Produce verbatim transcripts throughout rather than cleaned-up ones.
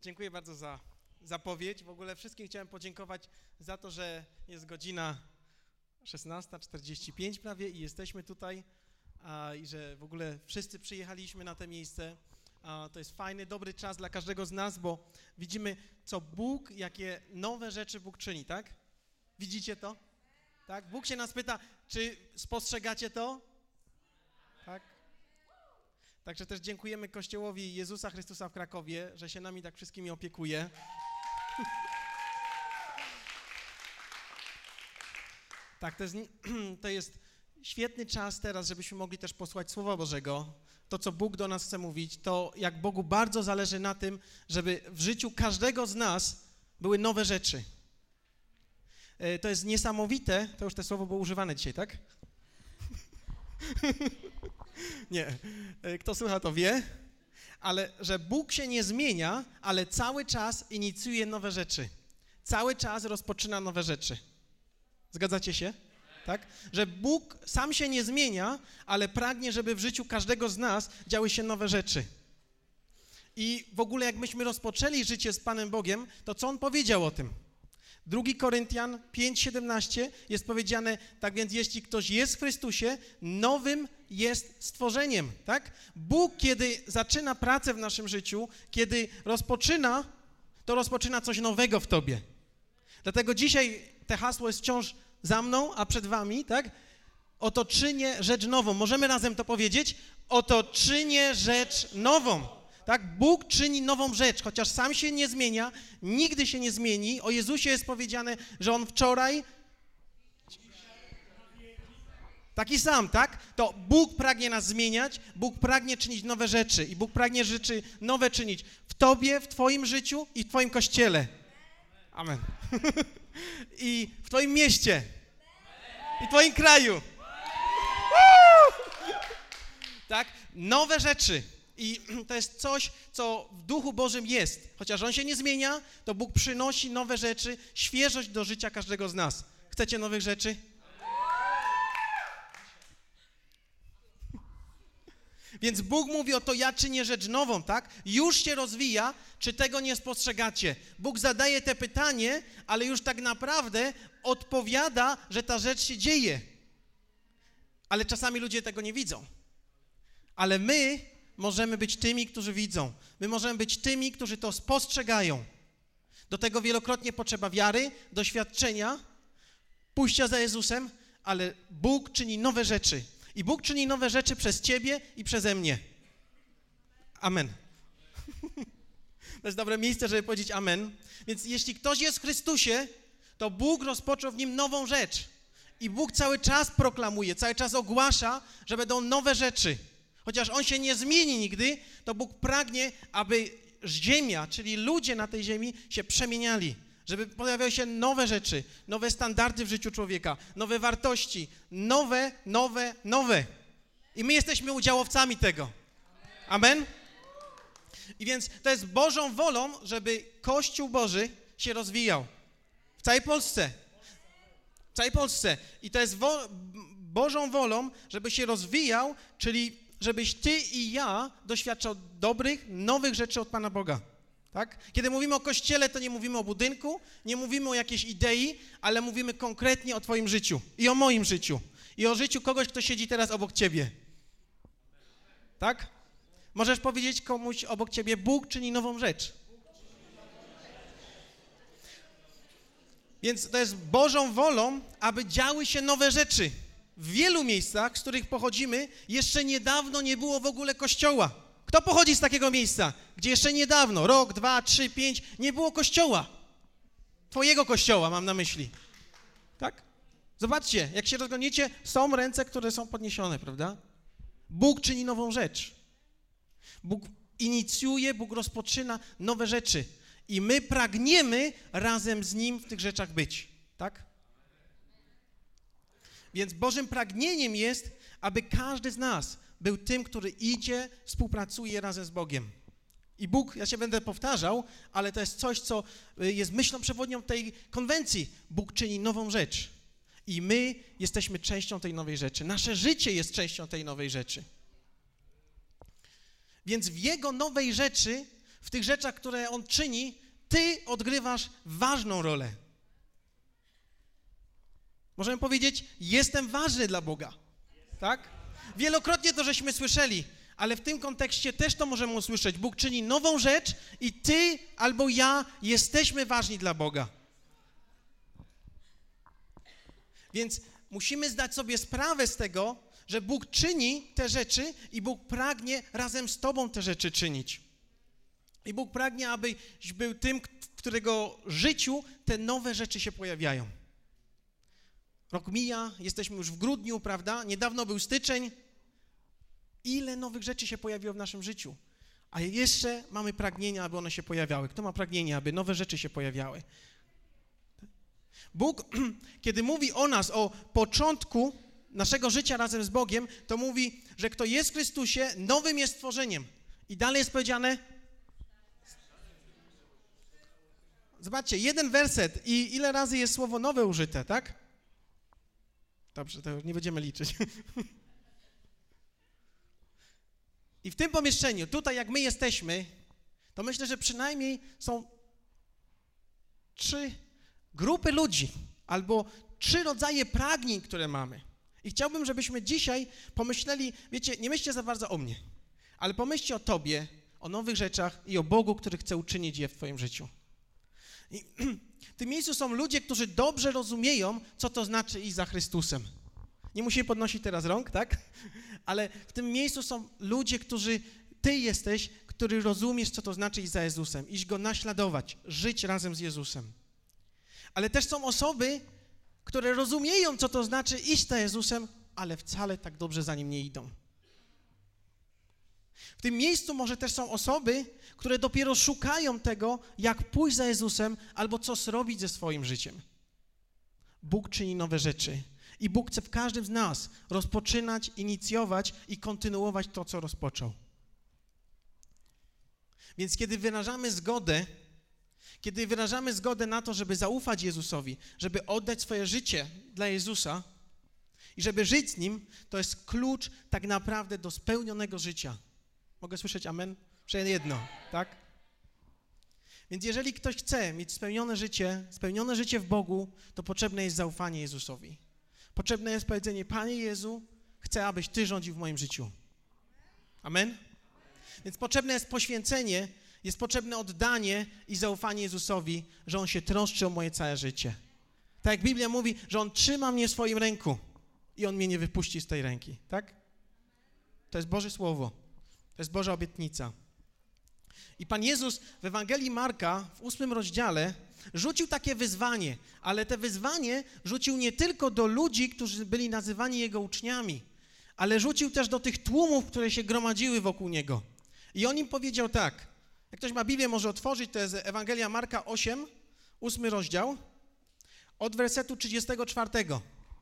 Dziękuję bardzo za zapowiedź. W ogóle wszystkim chciałem podziękować za to, że jest godzina szesnasta czterdzieści pięć prawie i jesteśmy tutaj a, i że w ogóle wszyscy przyjechaliśmy na to miejsce. A, to jest fajny, dobry czas dla każdego z nas, bo widzimy, co Bóg, jakie nowe rzeczy Bóg czyni, tak? Widzicie to? Tak? Bóg się nas pyta, czy spostrzegacie to? Tak? Także też dziękujemy Kościołowi Jezusa Chrystusa w Krakowie, że się nami tak wszystkimi opiekuje. Tak, to jest, to jest świetny czas teraz, żebyśmy mogli też posłuchać Słowa Bożego. To, co Bóg do nas chce mówić, to jak Bogu bardzo zależy na tym, żeby w życiu każdego z nas były nowe rzeczy. To jest niesamowite, to już to słowo było używane dzisiaj, tak? Nie, kto słucha, to wie, ale że Bóg się nie zmienia, ale cały czas inicjuje nowe rzeczy. Cały czas rozpoczyna nowe rzeczy. Zgadzacie się? Tak? Że Bóg sam się nie zmienia, ale pragnie, żeby w życiu każdego z nas działy się nowe rzeczy. I w ogóle jak myśmy rozpoczęli życie z Panem Bogiem, to co On powiedział o tym? Drugi Koryntian pięć siedemnaście jest powiedziane, tak więc jeśli ktoś jest w Chrystusie, nowym jest stworzeniem, tak? Bóg, kiedy zaczyna pracę w naszym życiu, kiedy rozpoczyna, to rozpoczyna coś nowego w tobie. Dlatego dzisiaj te hasło jest wciąż za mną, a przed wami, tak? Oto czynię rzecz nową. Możemy razem to powiedzieć? Oto czynię rzecz nową. Tak, Bóg czyni nową rzecz, chociaż sam się nie zmienia, nigdy się nie zmieni. O Jezusie jest powiedziane, że On wczoraj taki sam, tak? To Bóg pragnie nas zmieniać, Bóg pragnie czynić nowe rzeczy i Bóg pragnie rzeczy nowe czynić w tobie, w twoim życiu i w twoim kościele. Amen. I w twoim mieście. I w twoim kraju. Tak? Nowe rzeczy. I to jest coś, co w Duchu Bożym jest. Chociaż On się nie zmienia, to Bóg przynosi nowe rzeczy, świeżość do życia każdego z nas. Chcecie nowych rzeczy? Więc Bóg mówi, oto ja czynię rzecz nową, tak? Już się rozwija, czy tego nie spostrzegacie? Bóg zadaje te pytanie, ale już tak naprawdę odpowiada, że ta rzecz się dzieje. Ale czasami ludzie tego nie widzą. Ale my możemy być tymi, którzy widzą. My możemy być tymi, którzy to spostrzegają. Do tego wielokrotnie potrzeba wiary, doświadczenia, pójścia za Jezusem, ale Bóg czyni nowe rzeczy. I Bóg czyni nowe rzeczy przez ciebie i przeze mnie. Amen. To jest dobre miejsce, żeby powiedzieć amen. Więc jeśli ktoś jest w Chrystusie, to Bóg rozpoczął w nim nową rzecz. I Bóg cały czas proklamuje, cały czas ogłasza, że będą nowe rzeczy. Chociaż On się nie zmieni nigdy, to Bóg pragnie, aby ziemia, czyli ludzie na tej ziemi się przemieniali. Żeby pojawiały się nowe rzeczy, nowe standardy w życiu człowieka, nowe wartości, nowe, nowe, nowe. I my jesteśmy udziałowcami tego. Amen? I więc to jest Bożą wolą, żeby Kościół Boży się rozwijał. W całej Polsce. W całej Polsce. I to jest wo- Bożą wolą, żeby się rozwijał, czyli żebyś ty i ja doświadczał dobrych, nowych rzeczy od Pana Boga. Tak? Kiedy mówimy o Kościele, to nie mówimy o budynku, nie mówimy o jakiejś idei, ale mówimy konkretnie o twoim życiu i o moim życiu i o życiu kogoś, kto siedzi teraz obok ciebie. Tak? Możesz powiedzieć komuś obok ciebie, Bóg czyni nową rzecz. Więc to jest Bożą wolą, aby działy się nowe rzeczy. W wielu miejscach, z których pochodzimy, jeszcze niedawno nie było w ogóle kościoła. Kto pochodzi z takiego miejsca, gdzie jeszcze niedawno, rok, dwa, trzy, pięć, nie było kościoła? Twojego kościoła mam na myśli. Tak? Zobaczcie, jak się rozglądniecie, są ręce, które są podniesione, prawda? Bóg czyni nową rzecz. Bóg inicjuje, Bóg rozpoczyna nowe rzeczy. I my pragniemy razem z Nim w tych rzeczach być. Tak? Więc Bożym pragnieniem jest, aby każdy z nas był tym, który idzie, współpracuje razem z Bogiem. I Bóg, ja się będę powtarzał, ale to jest coś, co jest myślą przewodnią tej konwencji. Bóg czyni nową rzecz. I my jesteśmy częścią tej nowej rzeczy. Nasze życie jest częścią tej nowej rzeczy. Więc w Jego nowej rzeczy w tych rzeczach, które On czyni, ty odgrywasz ważną rolę. Możemy powiedzieć, jestem ważny dla Boga, tak? Wielokrotnie to żeśmy słyszeli, ale w tym kontekście też to możemy usłyszeć. Bóg czyni nową rzecz i ty albo ja jesteśmy ważni dla Boga. Więc musimy zdać sobie sprawę z tego, że Bóg czyni te rzeczy i Bóg pragnie razem z tobą te rzeczy czynić. I Bóg pragnie, abyś był tym, w którego życiu te nowe rzeczy się pojawiają. Rok mija, jesteśmy już w grudniu, prawda? Niedawno był styczeń. Ile nowych rzeczy się pojawiło w naszym życiu? A jeszcze mamy pragnienie, aby one się pojawiały. Kto ma pragnienie, aby nowe rzeczy się pojawiały? Bóg, kiedy mówi o nas, o początku naszego życia razem z Bogiem, to mówi, że kto jest w Chrystusie, nowym jest stworzeniem. I dalej jest powiedziane... Zobaczcie, jeden werset i ile razy jest słowo nowe użyte, tak? Dobrze, to już nie będziemy liczyć. I w tym pomieszczeniu, tutaj jak my jesteśmy, to myślę, że przynajmniej są trzy grupy ludzi albo trzy rodzaje pragnień, które mamy. I chciałbym, żebyśmy dzisiaj pomyśleli, wiecie, nie myślcie za bardzo o mnie, ale pomyślcie o tobie, o nowych rzeczach i o Bogu, który chce uczynić je w twoim życiu. I w tym miejscu są ludzie, którzy dobrze rozumieją, co to znaczy iść za Chrystusem. Nie musimy podnosić teraz rąk, tak? Ale w tym miejscu są ludzie, którzy, ty jesteś, który rozumiesz, co to znaczy iść za Jezusem, iść Go naśladować, żyć razem z Jezusem. Ale też są osoby, które rozumieją, co to znaczy iść za Jezusem, ale wcale tak dobrze za Nim nie idą. W tym miejscu może też są osoby, które dopiero szukają tego, jak pójść za Jezusem albo co zrobić ze swoim życiem. Bóg czyni nowe rzeczy i Bóg chce w każdym z nas rozpoczynać, inicjować i kontynuować to, co rozpoczął. Więc kiedy wyrażamy zgodę, kiedy wyrażamy zgodę na to, żeby zaufać Jezusowi, żeby oddać swoje życie dla Jezusa i żeby żyć z Nim, to jest klucz tak naprawdę do spełnionego życia. Mogę słyszeć amen? Przynajmniej jedno, tak? Więc jeżeli ktoś chce mieć spełnione życie, spełnione życie w Bogu, to potrzebne jest zaufanie Jezusowi. Potrzebne jest powiedzenie, Panie Jezu, chcę, abyś Ty rządził w moim życiu. Amen? Więc potrzebne jest poświęcenie, jest potrzebne oddanie i zaufanie Jezusowi, że On się troszczy o moje całe życie. Tak jak Biblia mówi, że On trzyma mnie w swoim ręku i On mnie nie wypuści z tej ręki, tak? To jest Boże Słowo. To jest Boża obietnica. I Pan Jezus w Ewangelii Marka w ósmym rozdziale rzucił takie wyzwanie, ale te wyzwanie rzucił nie tylko do ludzi, którzy byli nazywani Jego uczniami, ale rzucił też do tych tłumów, które się gromadziły wokół Niego. I On im powiedział tak, jak ktoś ma Biblię, może otworzyć, to jest Ewangelia Marka osiem, ósmy rozdział, od wersetu trzydziestego czwartego.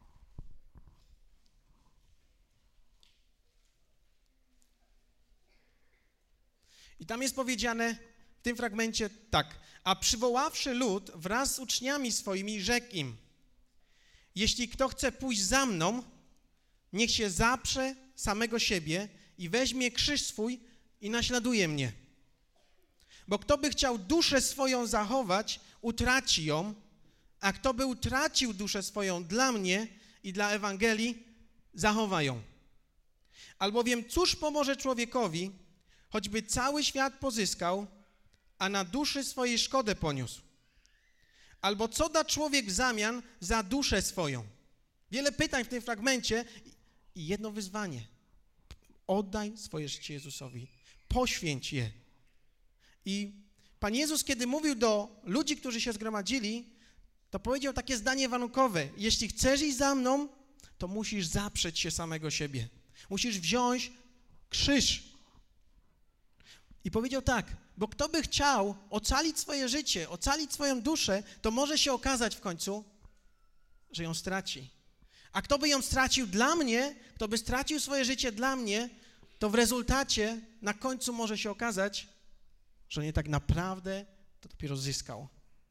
I tam jest powiedziane w tym fragmencie tak. A przywoławszy lud wraz z uczniami swoimi, rzekł im, jeśli kto chce pójść za mną, niech się zaprze samego siebie i weźmie krzyż swój i naśladuje mnie. Bo kto by chciał duszę swoją zachować, utraci ją, a kto by utracił duszę swoją dla mnie i dla Ewangelii, zachowa ją. Albowiem cóż pomoże człowiekowi, choćby cały świat pozyskał, a na duszy swojej szkodę poniósł? Albo co da człowiek w zamian za duszę swoją? Wiele pytań w tym fragmencie i jedno wyzwanie. Oddaj swoje życie Jezusowi. Poświęć je. I Pan Jezus, kiedy mówił do ludzi, którzy się zgromadzili, to powiedział takie zdanie warunkowe. Jeśli chcesz iść za mną, to musisz zaprzeć się samego siebie. Musisz wziąć krzyż. I powiedział tak, bo kto by chciał ocalić swoje życie, ocalić swoją duszę, to może się okazać w końcu, że ją straci. A kto by ją stracił dla mnie, kto by stracił swoje życie dla mnie, to w rezultacie na końcu może się okazać, że nie tak naprawdę to dopiero zyskał.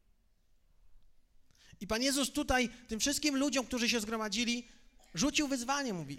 I Pan Jezus tutaj tym wszystkim ludziom, którzy się zgromadzili, rzucił wyzwanie, mówi,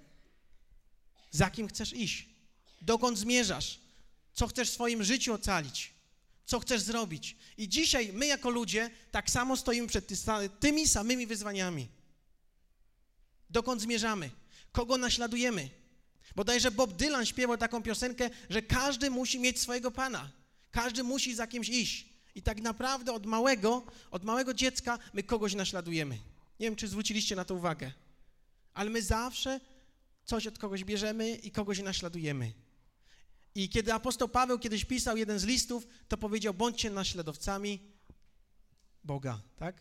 za kim chcesz iść, dokąd zmierzasz, co chcesz w swoim życiu ocalić. co chcesz zrobić. I dzisiaj my jako ludzie tak samo stoimy przed tymi samymi wyzwaniami. Dokąd zmierzamy? Kogo naśladujemy? Bodajże Bob Dylan śpiewał taką piosenkę, że każdy musi mieć swojego Pana. Każdy musi za kimś iść. I tak naprawdę od małego, od małego dziecka my kogoś naśladujemy. Nie wiem, czy zwróciliście na to uwagę, ale my zawsze coś od kogoś bierzemy i kogoś naśladujemy. I kiedy apostoł Paweł kiedyś pisał jeden z listów, to powiedział, bądźcie naśladowcami Boga, tak?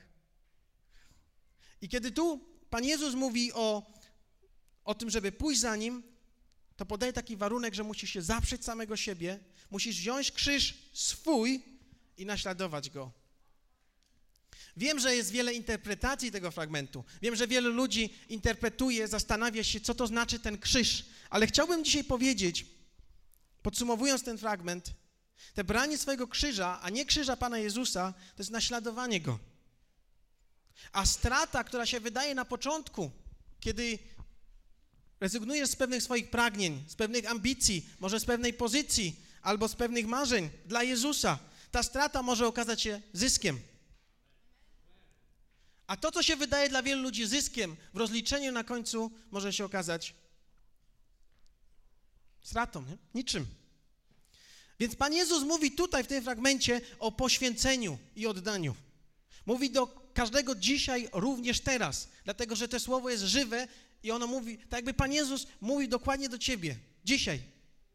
I kiedy tu Pan Jezus mówi o, o tym, żeby pójść za Nim, to podaje taki warunek, że musisz się zaprzeć samego siebie, musisz wziąć krzyż swój i naśladować Go. Wiem, że jest wiele interpretacji tego fragmentu. Wiem, że wielu ludzi interpretuje, zastanawia się, co to znaczy ten krzyż. Ale chciałbym dzisiaj powiedzieć, podsumowując ten fragment, te branie swojego krzyża, a nie krzyża Pana Jezusa, to jest naśladowanie Go. A strata, która się wydaje na początku, kiedy rezygnujesz z pewnych swoich pragnień, z pewnych ambicji, może z pewnej pozycji albo z pewnych marzeń dla Jezusa, ta strata może okazać się zyskiem. A to, co się wydaje dla wielu ludzi zyskiem, w rozliczeniu na końcu może się okazać stratą, nie? Niczym. Więc Pan Jezus mówi tutaj w tym fragmencie o poświęceniu i oddaniu. Mówi do każdego dzisiaj, również teraz, dlatego że to słowo jest żywe i ono mówi, tak jakby Pan Jezus mówi dokładnie do ciebie, dzisiaj.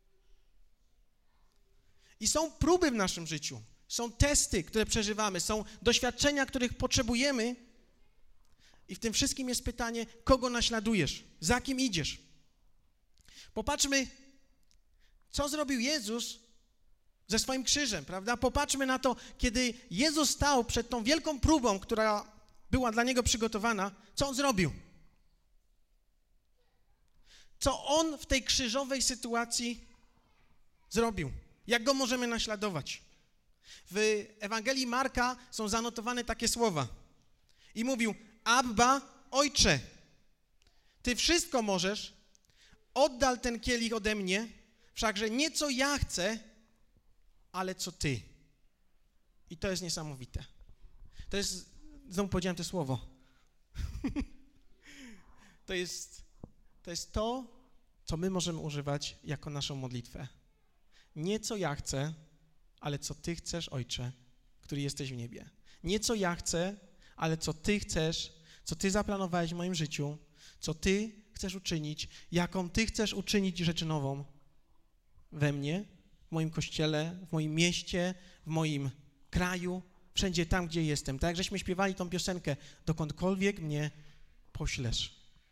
I są próby w naszym życiu, są testy, które przeżywamy, są doświadczenia, których potrzebujemy i w tym wszystkim jest pytanie, kogo naśladujesz, za kim idziesz. Popatrzmy, co zrobił Jezus ze swoim krzyżem, prawda? Popatrzmy na to, kiedy Jezus stał przed tą wielką próbą, która była dla Niego przygotowana, co On zrobił? Co On w tej krzyżowej sytuacji zrobił? Jak Go możemy naśladować? W Ewangelii Marka są zanotowane takie słowa. I mówił, Abba, Ojcze, Ty wszystko możesz, oddal ten kielich ode mnie, wszakże nie co ja chcę, ale co Ty. I to jest niesamowite. To jest, znowu powiedziałem to słowo. to, jest, to jest to, co my możemy używać jako naszą modlitwę. Nie co ja chcę, ale co Ty chcesz, Ojcze, który jesteś w niebie. Nie co ja chcę, ale co Ty chcesz, co Ty zaplanowałeś w moim życiu, co Ty chcesz uczynić, jaką Ty chcesz uczynić rzecz nową we mnie, w moim kościele, w moim mieście, w moim kraju, wszędzie tam, gdzie jestem. Tak jak żeśmy śpiewali tą piosenkę, dokądkolwiek mnie poślesz.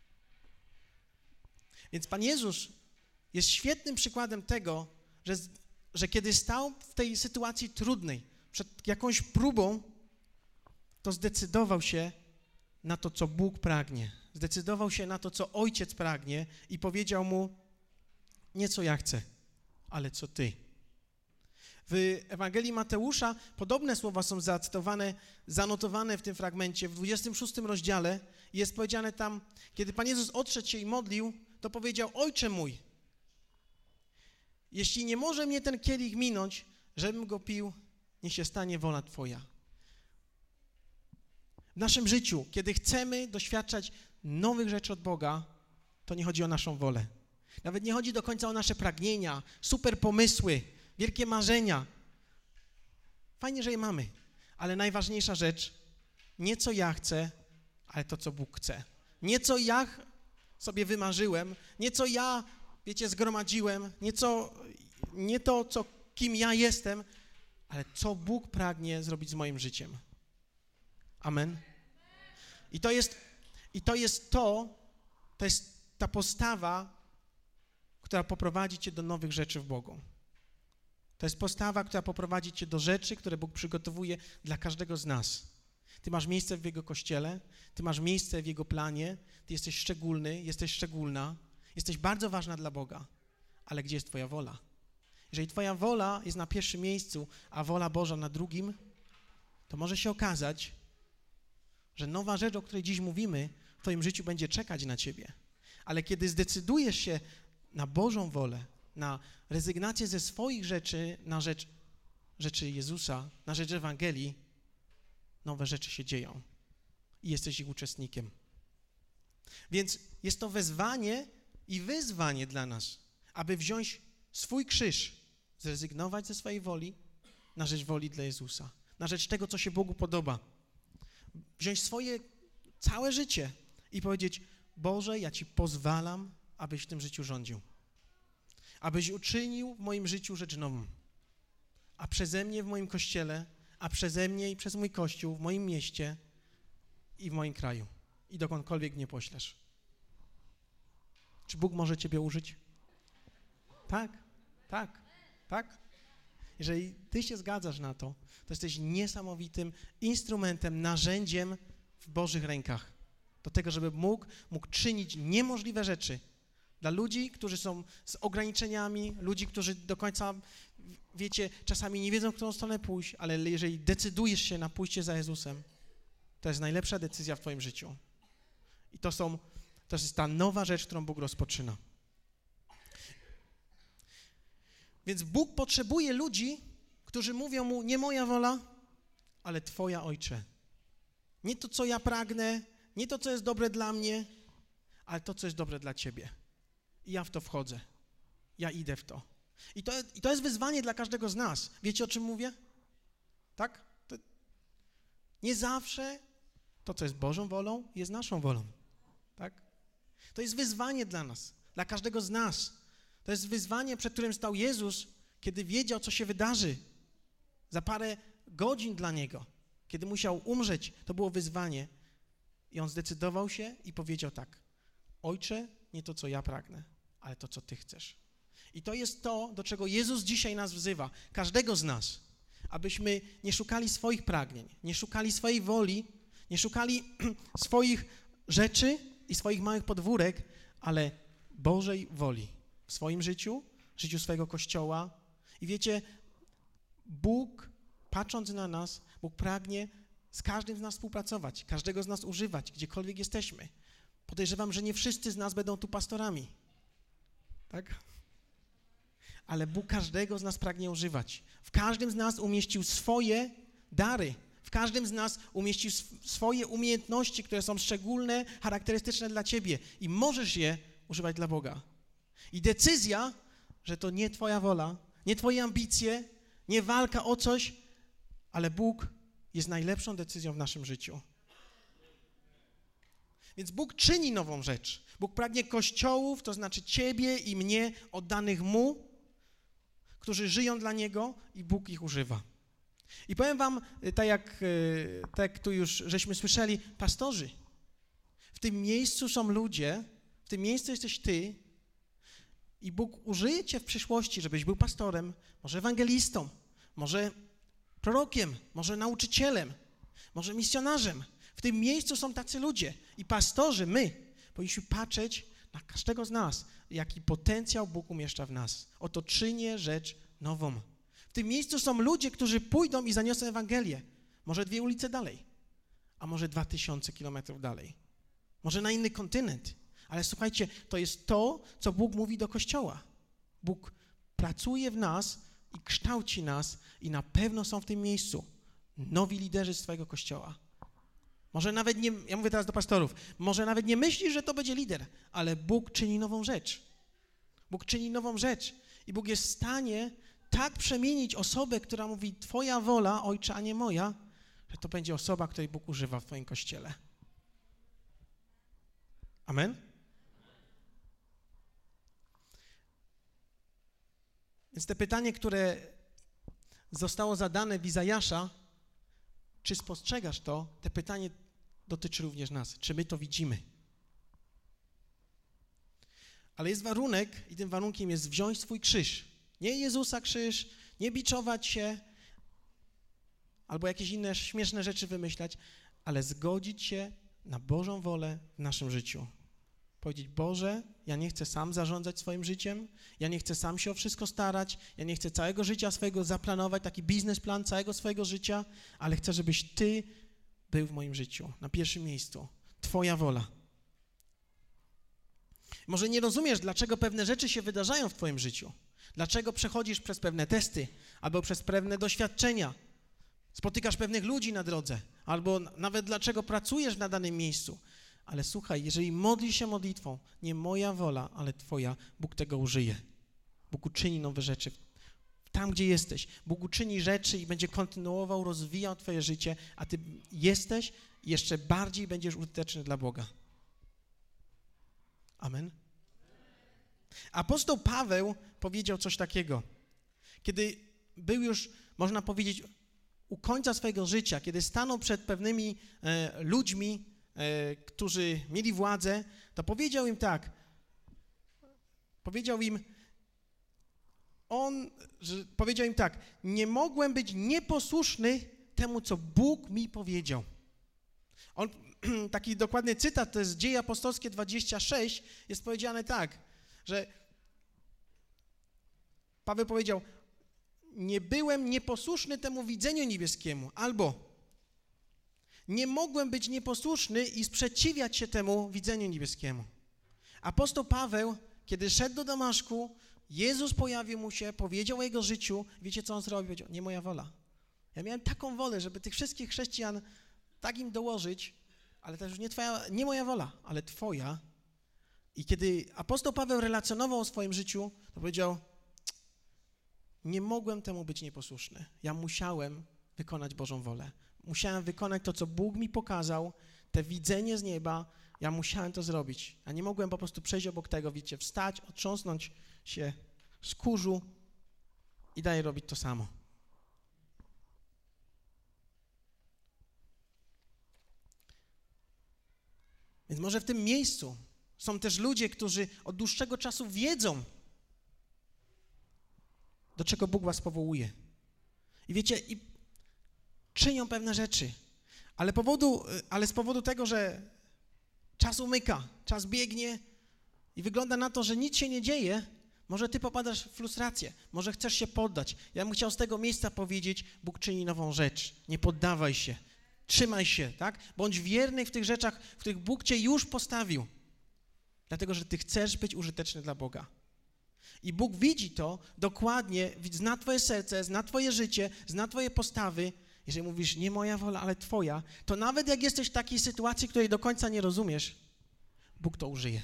Więc Pan Jezus jest świetnym przykładem tego, że, że kiedy stał w tej sytuacji trudnej, przed jakąś próbą, to zdecydował się na to, co Bóg pragnie. Zdecydował się na to, co Ojciec pragnie i powiedział Mu, nie co ja chcę, ale co Ty. W Ewangelii Mateusza podobne słowa są zacytowane, zanotowane w tym fragmencie. W dwudziestym szóstym rozdziale jest powiedziane tam, kiedy Pan Jezus odszedł się i modlił, to powiedział, Ojcze mój, jeśli nie może mnie ten kielich minąć, żebym go pił, niech się stanie wola Twoja. W naszym życiu, kiedy chcemy doświadczać nowych rzeczy od Boga, to nie chodzi o naszą wolę. Nawet nie chodzi do końca o nasze pragnienia, super pomysły, wielkie marzenia. Fajnie, że je mamy, ale najważniejsza rzecz, nie co ja chcę, ale to, co Bóg chce. Nie co ja sobie wymarzyłem, nie co ja, wiecie, zgromadziłem, nie, co, nie to, co, kim ja jestem, ale co Bóg pragnie zrobić z moim życiem. Amen. I to jest, i to jest to, to jest ta postawa, która poprowadzi cię do nowych rzeczy w Bogu. To jest postawa, która poprowadzi cię do rzeczy, które Bóg przygotowuje dla każdego z nas. Ty masz miejsce w Jego Kościele, ty masz miejsce w Jego planie, ty jesteś szczególny, jesteś szczególna, jesteś bardzo ważna dla Boga, ale gdzie jest twoja wola? Jeżeli twoja wola jest na pierwszym miejscu, a wola Boża na drugim, to może się okazać, że nowa rzecz, o której dziś mówimy, w twoim życiu będzie czekać na ciebie. Ale kiedy zdecydujesz się na Bożą wolę, na rezygnację ze swoich rzeczy na rzecz rzeczy Jezusa, na rzecz Ewangelii, nowe rzeczy się dzieją i jesteś ich uczestnikiem. Więc jest to wezwanie i wyzwanie dla nas, aby wziąć swój krzyż, zrezygnować ze swojej woli na rzecz woli dla Jezusa, na rzecz tego, co się Bogu podoba. Wziąć swoje całe życie i powiedzieć: Boże, ja Ci pozwalam, abyś w tym życiu rządził. Abyś uczynił w moim życiu rzecz nową. A przeze mnie w moim kościele, a przeze mnie i przez mój kościół w moim mieście i w moim kraju. I dokądkolwiek mnie poślesz. Czy Bóg może Ciebie użyć? Tak, tak, tak. Jeżeli Ty się zgadzasz na to, to jesteś niesamowitym instrumentem, narzędziem w Bożych rękach. Do tego, żeby mógł, mógł czynić niemożliwe rzeczy dla ludzi, którzy są z ograniczeniami, ludzi, którzy do końca, wiecie, czasami nie wiedzą, w którą stronę pójść, ale jeżeli decydujesz się na pójście za Jezusem, to jest najlepsza decyzja w Twoim życiu. I to są, to jest ta nowa rzecz, którą Bóg rozpoczyna. Więc Bóg potrzebuje ludzi, którzy mówią Mu: nie moja wola, ale Twoja, Ojcze. Nie to, co ja pragnę, nie to, co jest dobre dla mnie, ale to, co jest dobre dla Ciebie. I ja w to wchodzę. Ja idę w to. I to, i to jest wyzwanie dla każdego z nas. Wiecie, o czym mówię? Tak? To nie zawsze to, co jest Bożą wolą, jest naszą wolą. Tak? To jest wyzwanie dla nas, dla każdego z nas. To jest wyzwanie, przed którym stał Jezus, kiedy wiedział, co się wydarzy. Za parę godzin dla Niego, kiedy musiał umrzeć, to było wyzwanie. I On zdecydował się i powiedział tak: Ojcze, nie to, co ja pragnę, ale to, co Ty chcesz. I to jest to, do czego Jezus dzisiaj nas wzywa, każdego z nas, abyśmy nie szukali swoich pragnień, nie szukali swojej woli, nie szukali swoich rzeczy i swoich małych podwórek, ale Bożej woli w swoim życiu, w życiu swojego Kościoła. I wiecie, Bóg, patrząc na nas, Bóg pragnie z każdym z nas współpracować, każdego z nas używać, gdziekolwiek jesteśmy. Podejrzewam, że nie wszyscy z nas będą tu pastorami, tak? Ale Bóg każdego z nas pragnie używać. W każdym z nas umieścił swoje dary. W każdym z nas umieścił swoje umiejętności, które są szczególne, charakterystyczne dla Ciebie i możesz je używać dla Boga. I decyzja, że to nie Twoja wola, nie Twoje ambicje, nie walka o coś, ale Bóg jest najlepszą decyzją w naszym życiu. Więc Bóg czyni nową rzecz. Bóg pragnie kościołów, to znaczy Ciebie i mnie, oddanych Mu, którzy żyją dla Niego i Bóg ich używa. I powiem wam, tak jak, tak jak tu już żeśmy słyszeli, pastorzy, w tym miejscu są ludzie, w tym miejscu jesteś Ty i Bóg użyje Cię w przyszłości, żebyś był pastorem, może ewangelistą, może prorokiem, może nauczycielem, może misjonarzem. W tym miejscu są tacy ludzie i pastorzy, my, powinniśmy patrzeć na każdego z nas, jaki potencjał Bóg umieszcza w nas. Oto czynię rzecz nową. W tym miejscu są ludzie, którzy pójdą i zaniosą Ewangelię. Może dwie ulice dalej, a może dwa tysiące kilometrów dalej. Może na inny kontynent. Ale słuchajcie, to jest to, co Bóg mówi do Kościoła. Bóg pracuje w nas i kształci nas i na pewno są w tym miejscu nowi liderzy swojego Kościoła. Może nawet nie, ja mówię teraz do pastorów, może nawet nie myślisz, że to będzie lider, ale Bóg czyni nową rzecz. Bóg czyni nową rzecz i Bóg jest w stanie tak przemienić osobę, która mówi Twoja wola, Ojcze, a nie moja, że to będzie osoba, której Bóg używa w Twoim Kościele. Amen? Więc te pytanie, które zostało zadane w Izajasza, czy spostrzegasz to? Te pytanie dotyczy również nas. Czy my to widzimy? Ale jest warunek i tym warunkiem jest wziąć swój krzyż. Nie Jezusa krzyż, nie biczować się albo jakieś inne śmieszne rzeczy wymyślać, ale zgodzić się na Bożą wolę w naszym życiu. Powiedzieć: Boże, ja nie chcę sam zarządzać swoim życiem, ja nie chcę sam się o wszystko starać, ja nie chcę całego życia swojego zaplanować, taki biznesplan całego swojego życia, ale chcę, żebyś Ty był w moim życiu, na pierwszym miejscu. Twoja wola. Może nie rozumiesz, dlaczego pewne rzeczy się wydarzają w Twoim życiu, Dlaczego przechodzisz przez pewne testy albo przez pewne doświadczenia? Spotykasz pewnych ludzi na drodze, albo nawet dlaczego pracujesz na danym miejscu. Ale słuchaj, jeżeli modlisz się modlitwą, nie moja wola, ale Twoja, Bóg tego użyje. Bóg uczyni nowe rzeczy tam, gdzie jesteś. Bóg uczyni rzeczy i będzie kontynuował, rozwijał Twoje życie, a Ty jesteś i jeszcze bardziej będziesz użyteczny dla Boga. Amen. Apostoł Paweł powiedział coś takiego. Kiedy był już, można powiedzieć, u końca swojego życia, kiedy stanął przed pewnymi e, ludźmi, e, którzy mieli władzę, to powiedział im tak. Powiedział im, on, że, powiedział im tak, nie mogłem być nieposłuszny temu, co Bóg mi powiedział. On, taki dokładny cytat, to jest Dzieje Apostolskie dwadzieścia sześć, jest powiedziane tak, że Paweł powiedział, nie byłem nieposłuszny temu widzeniu niebieskiemu, albo nie mogłem być nieposłuszny i sprzeciwiać się temu widzeniu niebieskiemu. Apostoł Paweł, kiedy szedł do Damaszku, Jezus pojawił mu się, powiedział o jego życiu, wiecie co on zrobił? Powiedział, nie moja wola. Ja miałem taką wolę, żeby tych wszystkich chrześcijan tak im dołożyć, ale też już nie twoja, nie moja wola, ale Twoja. I kiedy apostoł Paweł relacjonował o swoim życiu, to powiedział, nie mogłem temu być nieposłuszny. Ja musiałem wykonać Bożą wolę. Musiałem wykonać to, co Bóg mi pokazał, te widzenie z nieba, ja musiałem to zrobić. Ja nie mogłem po prostu przejść obok tego, wiecie, wstać, otrząsnąć się z kurzu i dalej robić to samo. Więc może w tym miejscu są też ludzie, którzy od dłuższego czasu wiedzą, do czego Bóg was powołuje. I wiecie, i czynią pewne rzeczy, ale, powodu, ale z powodu tego, że czas umyka, czas biegnie i wygląda na to, że nic się nie dzieje, może ty popadasz w frustrację, może chcesz się poddać. Ja bym chciał z tego miejsca powiedzieć, Bóg czyni nową rzecz. Nie poddawaj się, trzymaj się, tak? Bądź wierny w tych rzeczach, w których Bóg cię już postawił, dlatego, że ty chcesz być użyteczny dla Boga. I Bóg widzi to dokładnie, zna twoje serce, zna twoje życie, zna twoje postawy. Jeżeli mówisz, nie moja wola, ale Twoja, to nawet jak jesteś w takiej sytuacji, której do końca nie rozumiesz, Bóg to użyje.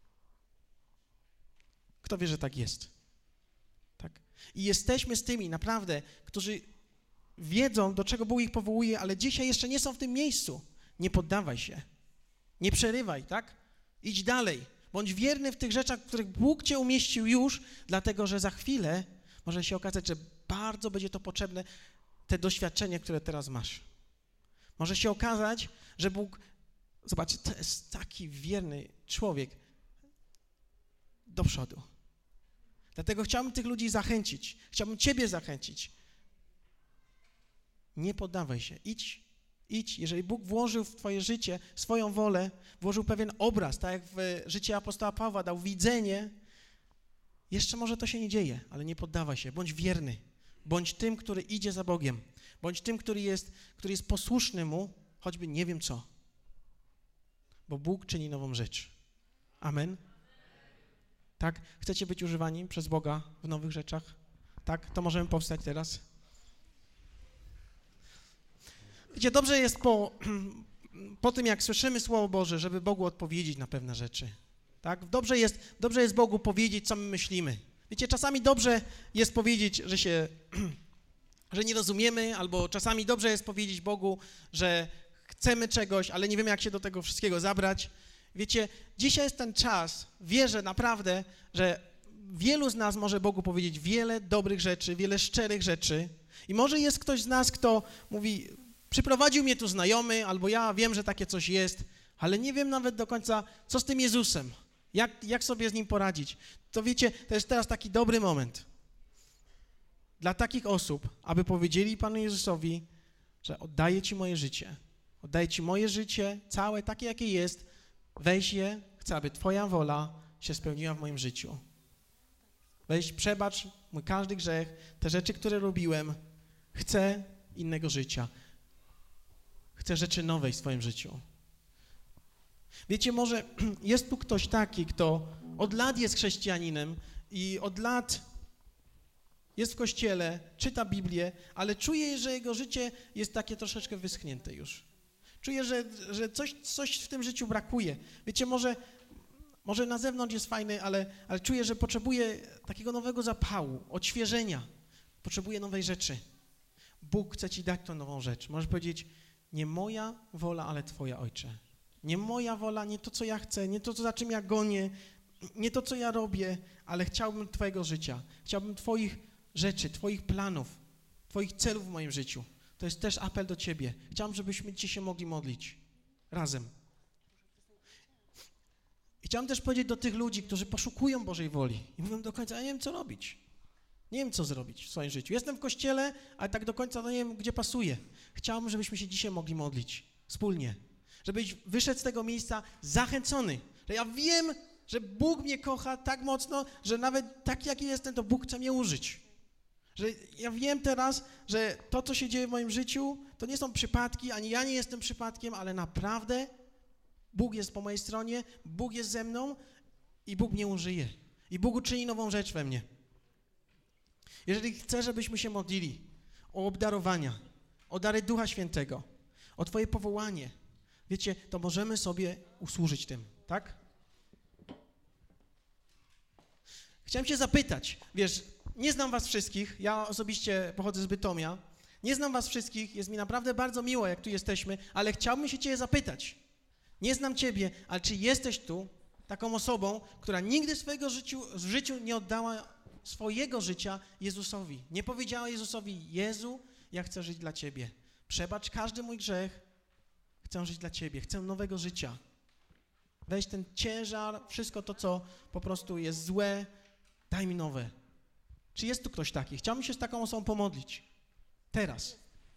Kto wie, że tak jest? Tak? I jesteśmy z tymi, naprawdę, którzy wiedzą, do czego Bóg ich powołuje, ale dzisiaj jeszcze nie są w tym miejscu. Nie poddawaj się. Nie przerywaj, tak? Idź dalej. Bądź wierny w tych rzeczach, w których Bóg cię umieścił już, dlatego, że za chwilę może się okazać, że bardzo będzie to potrzebne, te doświadczenie, które teraz masz. Może się okazać, że Bóg, zobaczcie, to jest taki wierny człowiek do przodu. Dlatego chciałbym tych ludzi zachęcić, chciałbym ciebie zachęcić. Nie poddawaj się, idź, idź. Jeżeli Bóg włożył w twoje życie swoją wolę, włożył pewien obraz, tak jak w życie apostoła Pawła, dał widzenie, jeszcze może to się nie dzieje, ale nie poddawaj się, bądź wierny. Bądź tym, który idzie za Bogiem. Bądź tym, który jest, który jest posłuszny Mu, choćby nie wiem co. Bo Bóg czyni nową rzecz. Amen? Tak? Chcecie być używani przez Boga w nowych rzeczach? Tak? To możemy powstać teraz. Wiecie, dobrze jest po, po tym, jak słyszymy Słowo Boże, żeby Bogu odpowiedzieć na pewne rzeczy. Tak? Dobrze jest, dobrze jest Bogu powiedzieć, co my myślimy. Wiecie, czasami dobrze jest powiedzieć, że się, że nie rozumiemy, albo czasami dobrze jest powiedzieć Bogu, że chcemy czegoś, ale nie wiemy, jak się do tego wszystkiego zabrać. Wiecie, dzisiaj jest ten czas, wierzę naprawdę, że wielu z nas może Bogu powiedzieć wiele dobrych rzeczy, wiele szczerych rzeczy i może jest ktoś z nas, kto mówi, przyprowadził mnie tu znajomy, albo ja wiem, że takie coś jest, ale nie wiem nawet do końca, co z tym Jezusem. Jak, jak sobie z Nim poradzić? To wiecie, to jest teraz taki dobry moment dla takich osób, aby powiedzieli Panu Jezusowi, że oddaję Ci moje życie. Oddaję Ci moje życie, całe, takie jakie jest. Weź je, chcę, aby Twoja wola się spełniła w moim życiu. Weź, przebacz mój każdy grzech, te rzeczy, które robiłem. Chcę innego życia. Chcę rzeczy nowej w swoim życiu. Wiecie, może jest tu ktoś taki, kto od lat jest chrześcijaninem i od lat jest w kościele, czyta Biblię, ale czuje, że jego życie jest takie troszeczkę wyschnięte już. Czuje, że, że coś, coś w tym życiu brakuje. Wiecie, może, może na zewnątrz jest fajny, ale, ale czuje, że potrzebuje takiego nowego zapału, odświeżenia. Potrzebuje nowej rzeczy. Bóg chce ci dać tą nową rzecz. Możesz powiedzieć, nie moja wola, ale Twoja, Ojcze. Nie moja wola, nie to, co ja chcę, nie to, za czym ja gonię, nie to, co ja robię, ale chciałbym Twojego życia. Chciałbym Twoich rzeczy, Twoich planów, Twoich celów w moim życiu. To jest też apel do Ciebie. Chciałbym, żebyśmy dzisiaj się mogli modlić razem. I chciałem też powiedzieć do tych ludzi, którzy poszukują Bożej woli i mówią do końca, ja nie wiem, co robić. Nie wiem, co zrobić w swoim życiu. Jestem w kościele, ale tak do końca no nie wiem, gdzie pasuje. Chciałbym, żebyśmy się dzisiaj mogli modlić wspólnie. Żebyś wyszedł z tego miejsca zachęcony. Że ja wiem, że Bóg mnie kocha tak mocno, że nawet tak, jaki jestem, to Bóg chce mnie użyć. Że ja wiem teraz, że to, co się dzieje w moim życiu, to nie są przypadki, ani ja nie jestem przypadkiem, ale naprawdę Bóg jest po mojej stronie, Bóg jest ze mną i Bóg mnie użyje. I Bóg uczyni nową rzecz we mnie. Jeżeli chcę, żebyśmy się modlili o obdarowania, o dary Ducha Świętego, o Twoje powołanie, wiecie, to możemy sobie usłużyć tym, tak? Chciałem Cię zapytać, wiesz, nie znam was wszystkich, ja osobiście pochodzę z Bytomia, nie znam was wszystkich, jest mi naprawdę bardzo miło, jak tu jesteśmy, ale chciałbym się Ciebie zapytać. Nie znam Ciebie, ale czy jesteś tu taką osobą, która nigdy swojego życiu, w życiu nie oddała swojego życia Jezusowi? Nie powiedziała Jezusowi, Jezu, ja chcę żyć dla Ciebie. Przebacz każdy mój grzech, chcę żyć dla Ciebie, chcę nowego życia. Weź ten ciężar, wszystko to, co po prostu jest złe, daj mi nowe. Czy jest tu ktoś taki? Chciałbym się z taką osobą pomodlić. Teraz.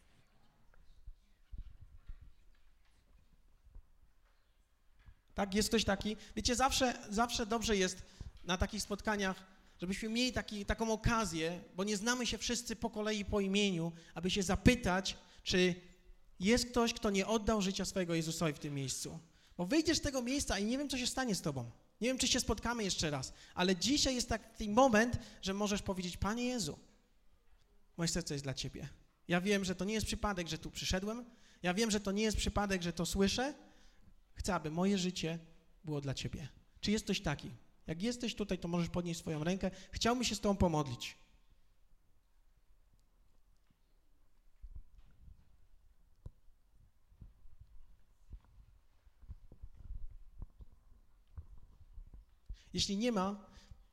Tak, jest ktoś taki? Wiecie, zawsze, zawsze dobrze jest na takich spotkaniach, żebyśmy mieli taki, taką okazję, bo nie znamy się wszyscy po kolei, po imieniu, aby się zapytać, czy jest ktoś, kto nie oddał życia swojego Jezusowi w tym miejscu. Bo wyjdziesz z tego miejsca i nie wiem, co się stanie z tobą. Nie wiem, czy się spotkamy jeszcze raz, ale dzisiaj jest taki moment, że możesz powiedzieć, Panie Jezu, moje serce jest dla Ciebie. Ja wiem, że to nie jest przypadek, że tu przyszedłem. Ja wiem, że to nie jest przypadek, że to słyszę. Chcę, aby moje życie było dla Ciebie. Czy jest ktoś taki? Jak jesteś tutaj, to możesz podnieść swoją rękę. Chciałbym się z Tobą pomodlić. Jeśli nie ma,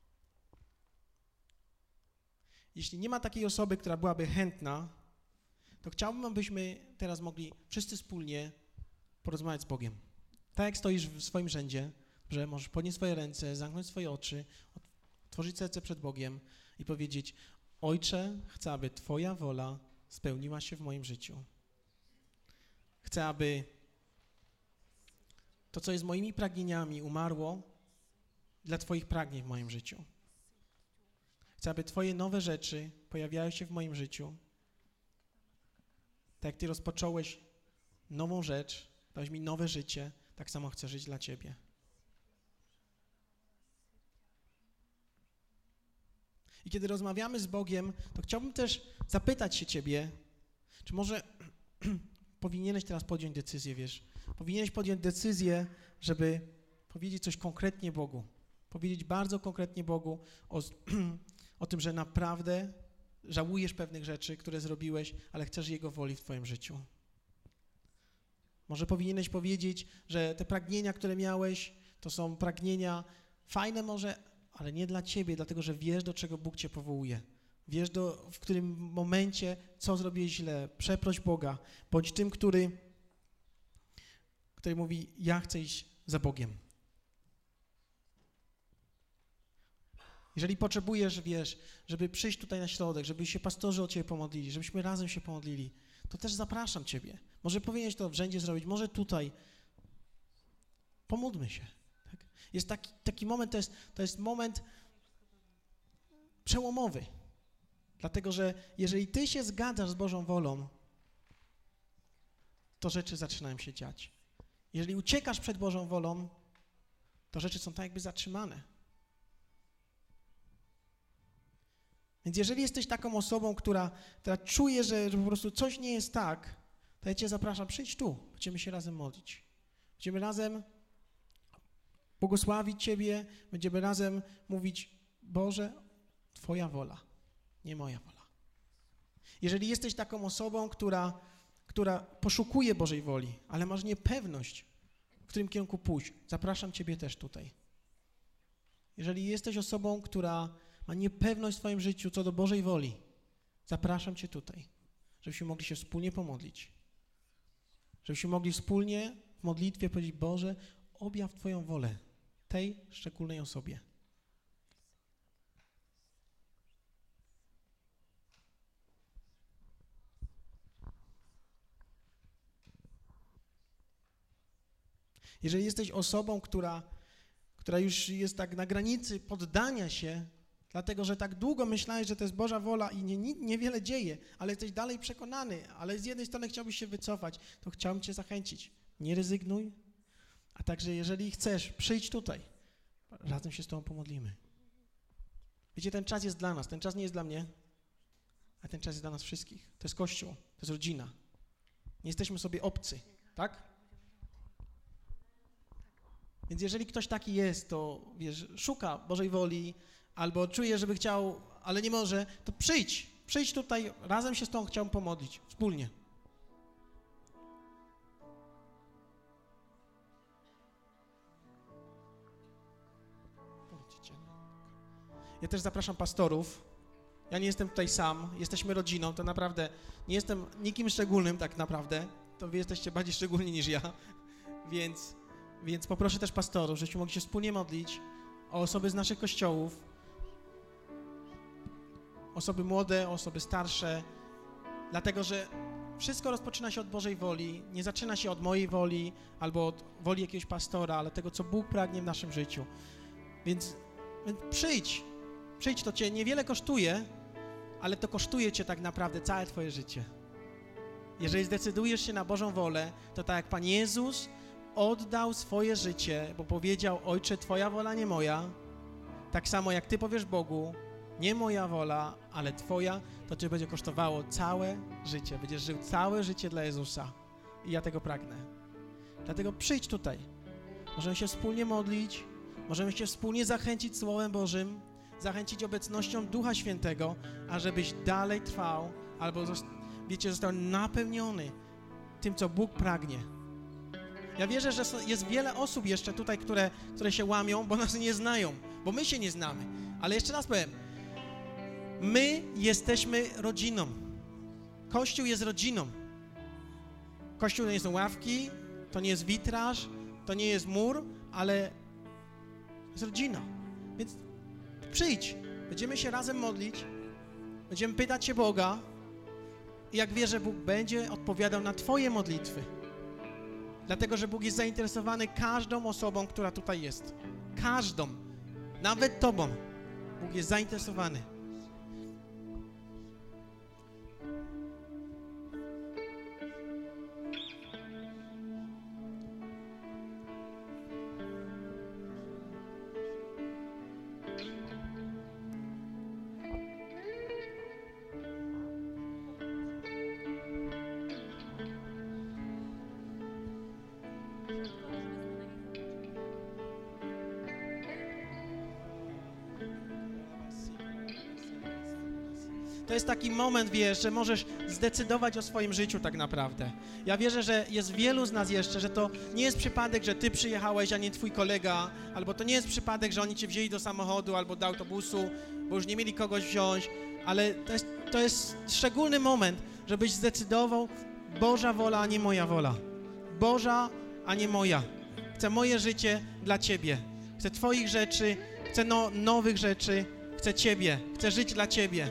jeśli nie ma takiej osoby, która byłaby chętna, to chciałbym, abyśmy teraz mogli wszyscy wspólnie porozmawiać z Bogiem. Tak jak stoisz w swoim rzędzie, że możesz podnieść swoje ręce, zamknąć swoje oczy, otworzyć serce przed Bogiem i powiedzieć, Ojcze, chcę, aby Twoja wola spełniła się w moim życiu. Chcę, aby to, co jest moimi pragnieniami, umarło dla Twoich pragnień w moim życiu. Chcę, aby Twoje nowe rzeczy pojawiały się w moim życiu. Tak jak Ty rozpocząłeś nową rzecz, dałeś mi nowe życie, tak samo chcę żyć dla Ciebie. I kiedy rozmawiamy z Bogiem, to chciałbym też zapytać się Ciebie, czy może powinieneś teraz podjąć decyzję, wiesz, powinieneś podjąć decyzję, żeby powiedzieć coś konkretnie Bogu. Powiedzieć bardzo konkretnie Bogu o, o tym, że naprawdę żałujesz pewnych rzeczy, które zrobiłeś, ale chcesz Jego woli w Twoim życiu. Może powinieneś powiedzieć, że te pragnienia, które miałeś, to są pragnienia fajne może, ale nie dla Ciebie, dlatego że wiesz, do czego Bóg Cię powołuje. Wiesz, do, w którym momencie, co zrobiłeś źle. Przeproś Boga. Bądź tym, który, który mówi, ja chcę iść za Bogiem. Jeżeli potrzebujesz, wiesz, żeby przyjść tutaj na środek, żeby się pastorzy o Ciebie pomodlili, żebyśmy razem się pomodlili, to też zapraszam Ciebie. Może powinieneś to w rzędzie zrobić, może tutaj. Pomódlmy się. Tak? Jest taki, taki moment, to jest, to jest moment przełomowy. Dlatego, że jeżeli Ty się zgadzasz z Bożą wolą, to rzeczy zaczynają się dziać. Jeżeli uciekasz przed Bożą wolą, to rzeczy są tak jakby zatrzymane. Więc jeżeli jesteś taką osobą, która, która czuje, że, że po prostu coś nie jest tak, to ja cię zapraszam, przyjdź tu, będziemy się razem modlić. Będziemy razem błogosławić Ciebie, będziemy razem mówić, Boże, Twoja wola, nie moja wola. Jeżeli jesteś taką osobą, która, która poszukuje Bożej woli, ale masz niepewność, w którym kierunku pójść, zapraszam Ciebie też tutaj. Jeżeli jesteś osobą, która ma niepewność w swoim życiu co do Bożej woli, zapraszam Cię tutaj, żebyśmy mogli się wspólnie pomodlić. Żebyśmy mogli wspólnie w modlitwie powiedzieć, Boże, objaw Twoją wolę tej szczególnej osobie. Jeżeli jesteś osobą, która, która już jest tak na granicy poddania się, dlatego że tak długo myślałeś, że to jest Boża wola i nie, nie, niewiele dzieje, ale jesteś dalej przekonany, ale z jednej strony chciałbyś się wycofać, to chciałbym Cię zachęcić. Nie rezygnuj, a także jeżeli chcesz, przyjdź tutaj, razem się z Tobą pomodlimy. Wiecie, ten czas jest dla nas, ten czas nie jest dla mnie, a ten czas jest dla nas wszystkich. To jest Kościół, to jest rodzina. Nie jesteśmy sobie obcy, tak? Więc jeżeli ktoś taki jest, to wiesz, szuka Bożej woli, albo czuje, żeby chciał, ale nie może, to przyjdź, przyjdź tutaj, razem się z Tobą chciałbym pomodlić, wspólnie. Ja też zapraszam pastorów. Ja nie jestem tutaj sam, jesteśmy rodziną, to naprawdę nie jestem nikim szczególnym tak naprawdę, to wy jesteście bardziej szczególni niż ja, więc, więc poproszę też pastorów, żebyśmy mogli się wspólnie modlić o osoby z naszych kościołów, osoby młode, osoby starsze, dlatego że wszystko rozpoczyna się od Bożej woli, nie zaczyna się od mojej woli albo od woli jakiegoś pastora, ale tego, co Bóg pragnie w naszym życiu. Więc, więc przyjdź, przyjdź, to Cię niewiele kosztuje, ale to kosztuje Cię tak naprawdę całe Twoje życie. Jeżeli zdecydujesz się na Bożą wolę, to tak jak Pan Jezus oddał swoje życie, bo powiedział, Ojcze, Twoja wola, nie moja, tak samo jak Ty powiesz Bogu, nie moja wola, ale Twoja, to Cię będzie kosztowało całe życie. Będziesz żył całe życie dla Jezusa. I ja tego pragnę. Dlatego przyjdź tutaj. Możemy się wspólnie modlić, możemy się wspólnie zachęcić Słowem Bożym, zachęcić obecnością Ducha Świętego, ażebyś dalej trwał, albo, wiecie, został napełniony tym, co Bóg pragnie. Ja wierzę, że jest wiele osób jeszcze tutaj, które, które się łamią, bo nas nie znają, bo my się nie znamy. Ale jeszcze raz powiem, my jesteśmy rodziną. Kościół jest rodziną. Kościół to nie są ławki, to nie jest witraż, to nie jest mur, ale jest rodzina. Więc przyjdź, będziemy się razem modlić, będziemy pytać się Boga i jak wierzę, Bóg będzie odpowiadał na Twoje modlitwy. Dlatego, że Bóg jest zainteresowany każdą osobą, która tutaj jest. Każdą. Nawet Tobą. Bóg jest zainteresowany. To jest taki moment, wiesz, że możesz zdecydować o swoim życiu tak naprawdę. Ja wierzę, że jest wielu z nas jeszcze, że to nie jest przypadek, że ty przyjechałeś, a nie twój kolega, albo to nie jest przypadek, że oni cię wzięli do samochodu albo do autobusu, bo już nie mieli kogoś wziąć, ale to jest, to jest szczególny moment, żebyś zdecydował, Boża wola, a nie moja wola. Boża, a nie moja. Chcę moje życie dla Ciebie. Chcę Twoich rzeczy, chcę no, nowych rzeczy, chcę Ciebie, chcę żyć dla Ciebie.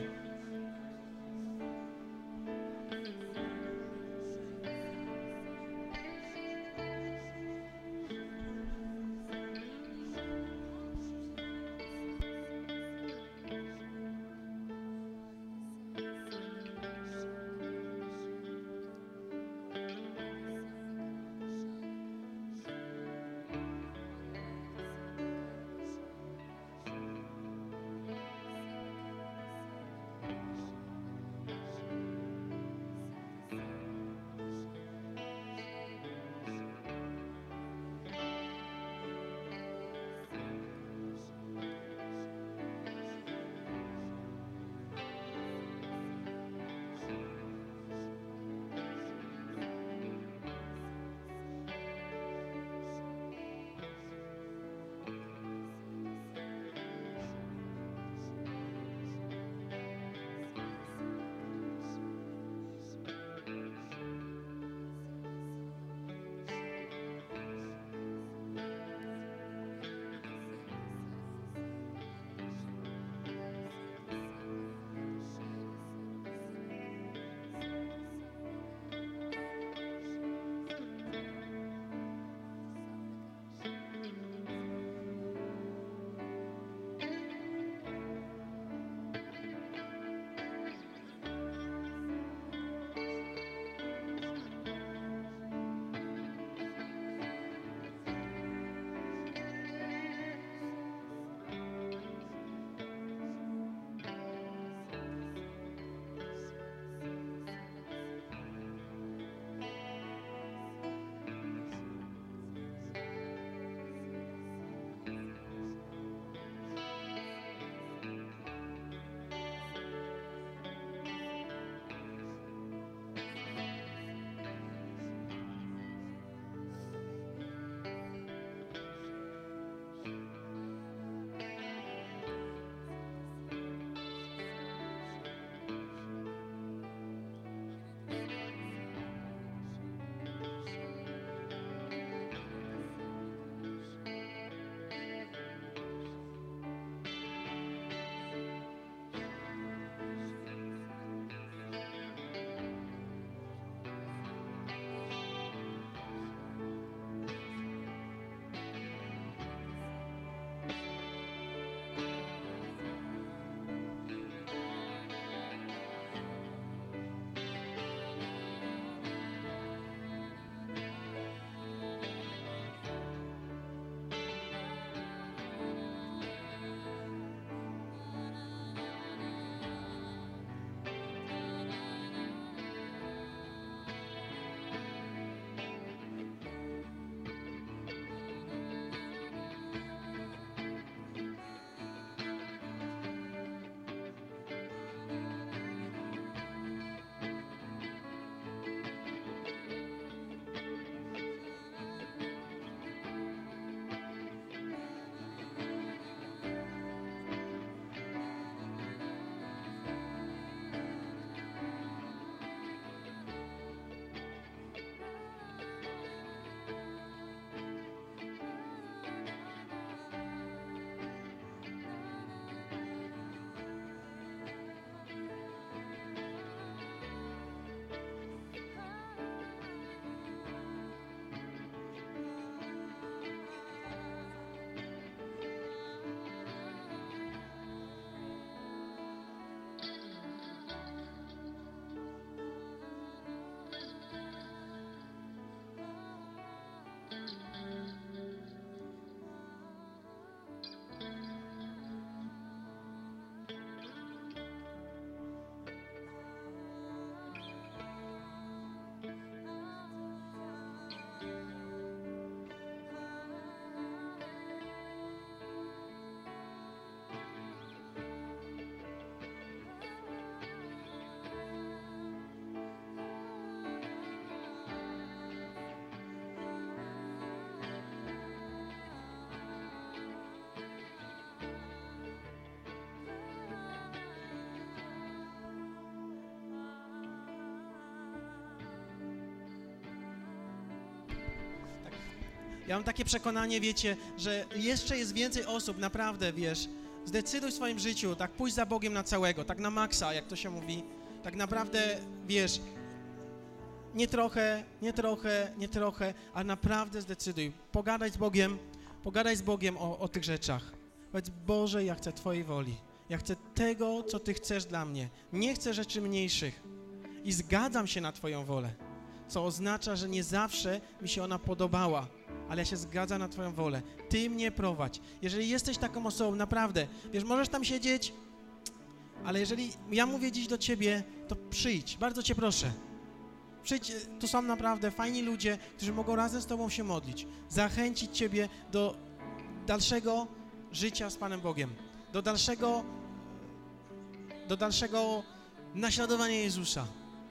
Ja mam takie przekonanie, wiecie, że jeszcze jest więcej osób, naprawdę, wiesz, zdecyduj w swoim życiu, tak pójść za Bogiem na całego, tak na maksa, jak to się mówi, tak naprawdę, wiesz, nie trochę, nie trochę, nie trochę, ale naprawdę zdecyduj, pogadaj z Bogiem, pogadaj z Bogiem o, o tych rzeczach. Powiedz, Boże, ja chcę Twojej woli, ja chcę tego, co Ty chcesz dla mnie, nie chcę rzeczy mniejszych i zgadzam się na Twoją wolę, co oznacza, że nie zawsze mi się ona podobała, ale ja się zgadzam na Twoją wolę. Ty mnie prowadź. Jeżeli jesteś taką osobą, naprawdę, wiesz, możesz tam siedzieć, ale jeżeli ja mówię dziś do Ciebie, to przyjdź, bardzo Cię proszę. Przyjdź, tu są naprawdę fajni ludzie, którzy mogą razem z Tobą się modlić, zachęcić Ciebie do dalszego życia z Panem Bogiem, do dalszego, do dalszego naśladowania Jezusa.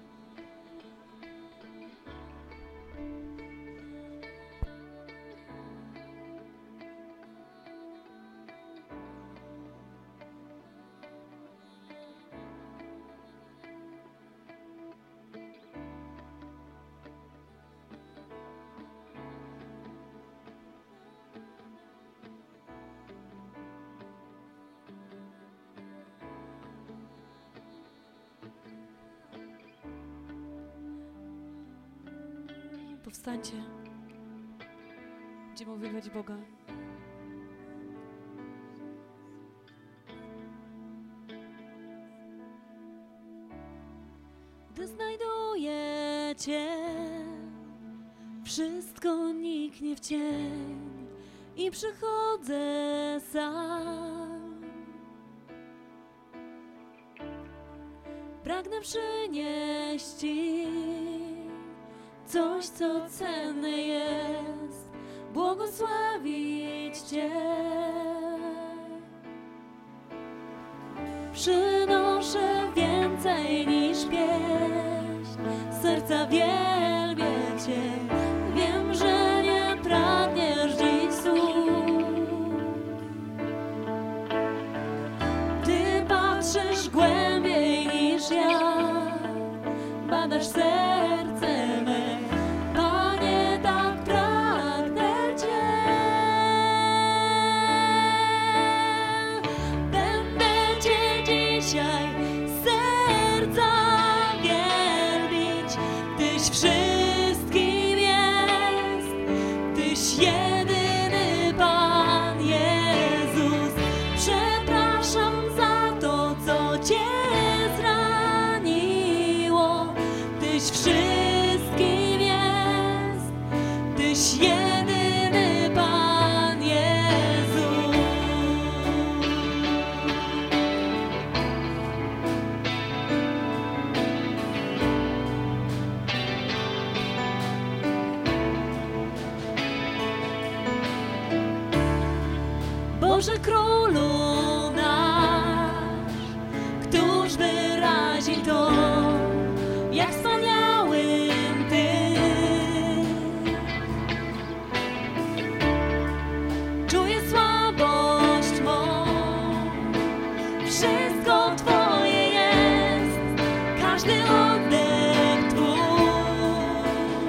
Powstańcie. Będziemy uwielbiać Boga. Gdy znajduję Cię, wszystko niknie w cień i przychodzę sam. Pragnę przynieść Ci coś, co cenne jest, błogosławić Cię. Przynoszę więcej niż pieśń, serca wielbię Cię. Wiem, że nie pragniesz dziś słów. Ty patrzysz głębiej niż ja, badasz serce me. Panie, tak pragnę Cię. Będę Cię dzisiaj z serca wielbić. Tyś wszystkim jest, Tyś jedyny Pan Jezus. Przepraszam za to, co Cię zraniło. Tyś wszystkim jest, Tyś jedyny Pan Jezus. Boże Królu nasz, któż wyrazi to, jak wspaniałym Ty. Czuję słabość mą, wszystko Twoje jest, każdy oddech Twój.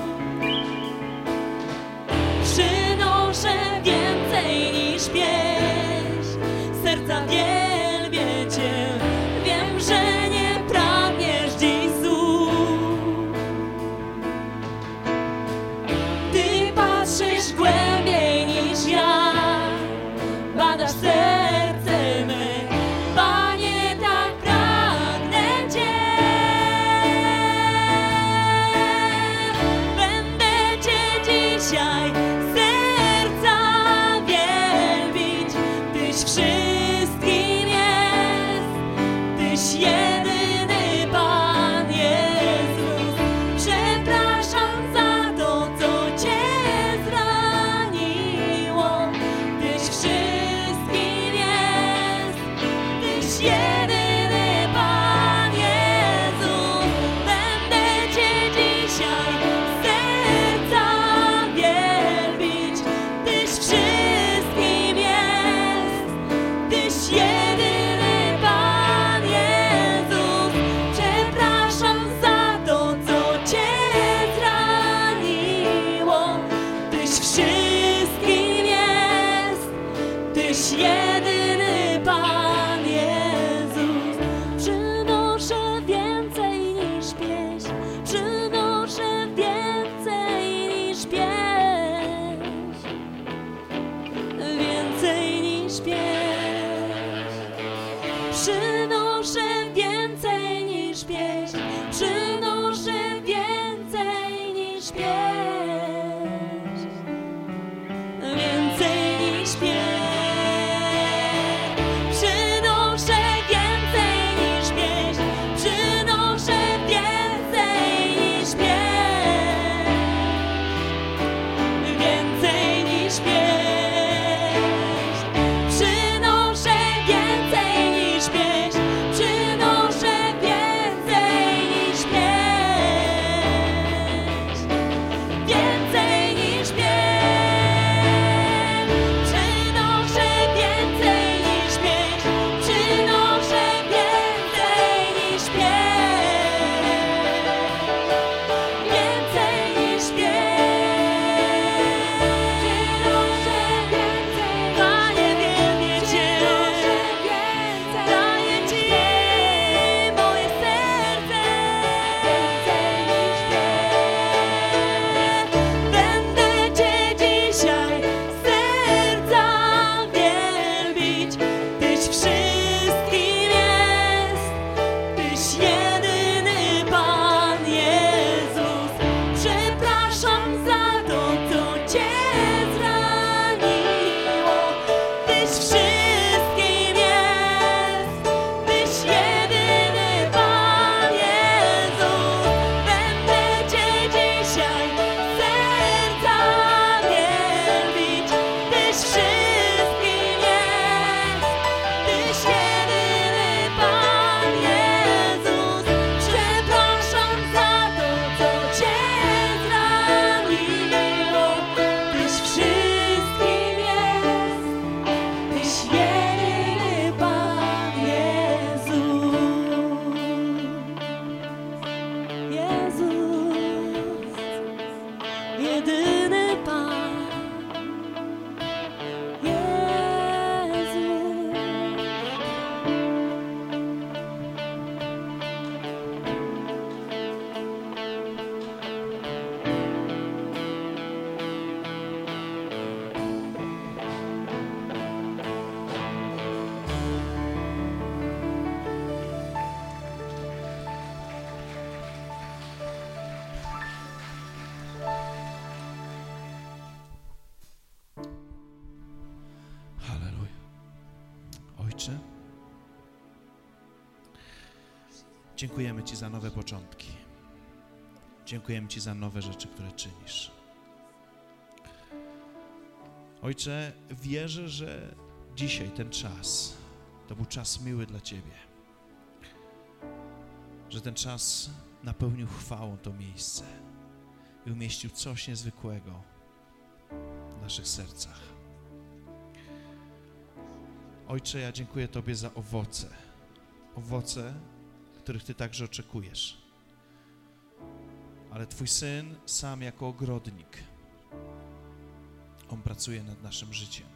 Przynoszę więcej niż pieśń, serca wielbię Cię. Wiem, że nie pragniesz dziś słów. Ty patrzysz głębiej niż ja, badasz serce me. Panie, tak pragnę Cię. Będę Cię dzisiaj z serca wielbić. Tyś wszystkim jest, Tyś jedyny Pan Jezus. Przepraszam za to, co Cię zraniło. Tyś wszystkim jest, Tyś jedyny Pan Jezus. Będę Cię dzisiaj z serca wielbić. Tyś wszystkim jest, Tyś jedyny Pan Jezus. Przepraszam za to, co Cię zraniło. Tyś wszystkim Dziękujemy Ci za nowe początki. Dziękujemy Ci za nowe rzeczy, które czynisz. Ojcze, wierzę, że dzisiaj ten czas to był czas miły dla Ciebie. Że ten czas napełnił chwałą to miejsce i umieścił coś niezwykłego w naszych sercach. Ojcze, ja dziękuję Tobie za owoce. Owoce, których Ty także oczekujesz. Ale Twój Syn sam jako ogrodnik, On pracuje nad naszym życiem.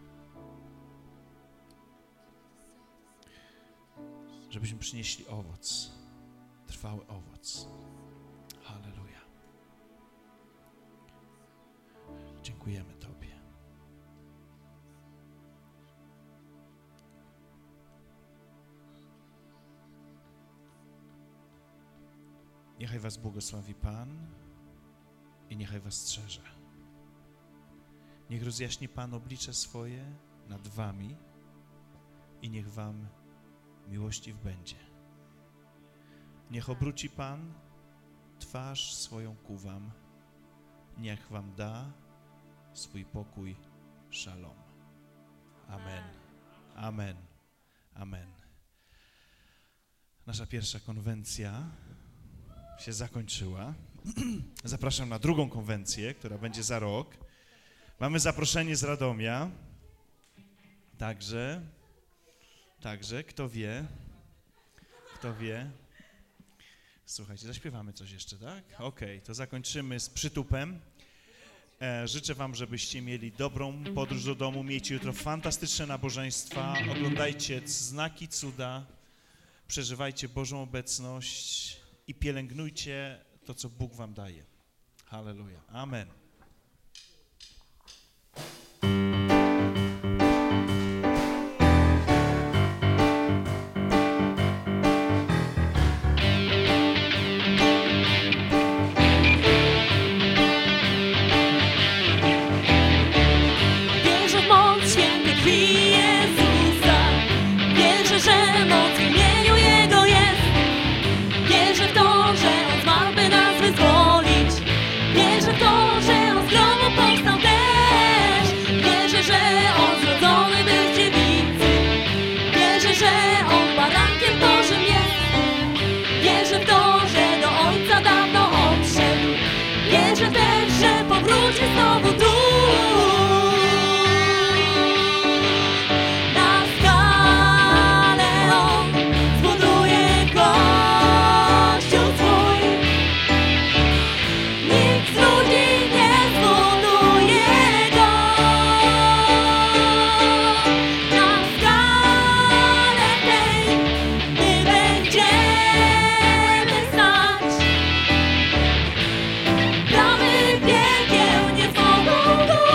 Żebyśmy przynieśli owoc, trwały owoc. Halleluja. Dziękujemy Tobie. Niechaj was błogosławi Pan i niechaj was strzeże. Niech rozjaśni Pan oblicze swoje nad wami i niech wam miłościw będzie. Niech obróci Pan twarz swoją ku wam, niech wam da swój pokój, szalom. Amen. Amen. Amen. Nasza pierwsza konwencja się zakończyła. Zapraszam na drugą konwencję, która będzie za rok. Mamy zaproszenie z Radomia. Także, także, kto wie, kto wie. Słuchajcie, zaśpiewamy coś jeszcze, tak? Okej, okay, to zakończymy z przytupem. E, życzę wam, żebyście mieli dobrą podróż do domu. Miejcie jutro fantastyczne nabożeństwa. Oglądajcie znaki, cuda. Przeżywajcie Bożą obecność i pielęgnujcie to, co Bóg wam daje. Halleluja. Amen. Wierzę w moc świętej krwi Jezusa. Wierzę, że moc w imieniu Jego jest. Wierzę w to, że On zmarł, by nas wyzwolić. Wierzę w to, że On z grobu powstał też. Wierzę, że On zrodzony był z dziewicy. Wierzę, że On barankiem Bożym jest. Wierzę w to, że do Ojca dawno odszedł. Wierzę też, że powróci znowu tu. Na skale On zbuduje Kościół swój. Nikt z ludzi nie zbuduje go. Na skale tej my będziemy stać. Bramy piekieł nie zmogą go.